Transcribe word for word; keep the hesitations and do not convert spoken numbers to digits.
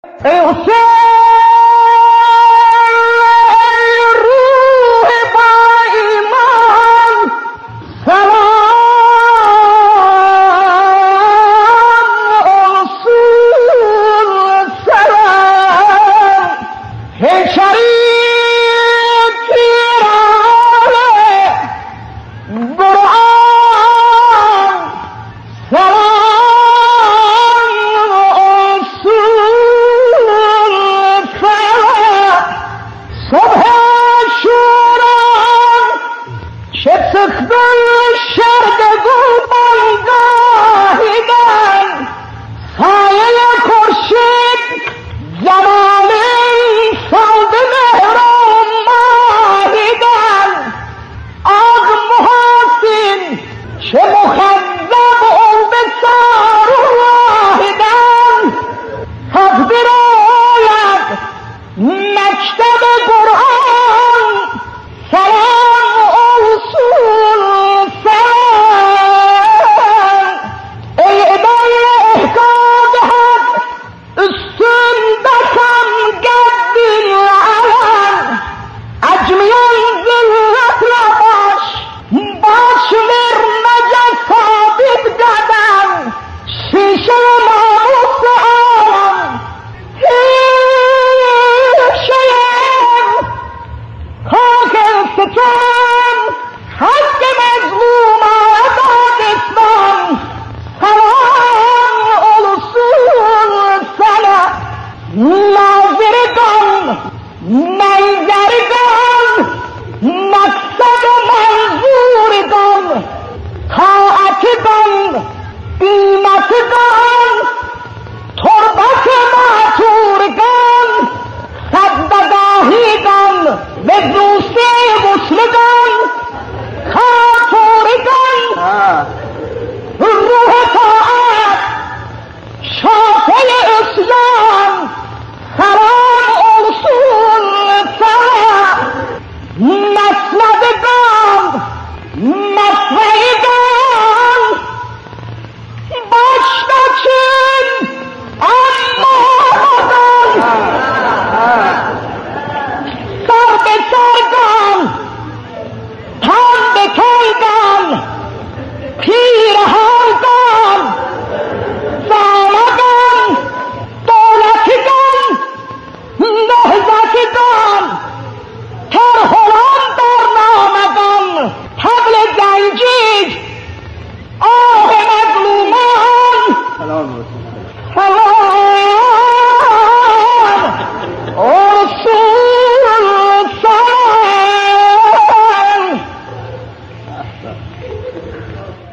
ای حسین روح با ایمان سلام اصول سلام ای شریف پیران قرآن سلام اصول سلام صبح شوران چه سخت شرق گوبان گاهیدن سایه خورشید جمال سود مهرم ماهیدن آگ محاسن چه مخذب او به سارو واهیدن تقدیر آید مکتب قرآن سلام اصول سلام ای ادای احکام حق üstün basam gaddin alan acmiyan zillatla baş baş vermece sabit kadem şişe namus alam hişeyem خاک ستم حق مظلوم آباد اسلام سلام اصول سلام ناظرگان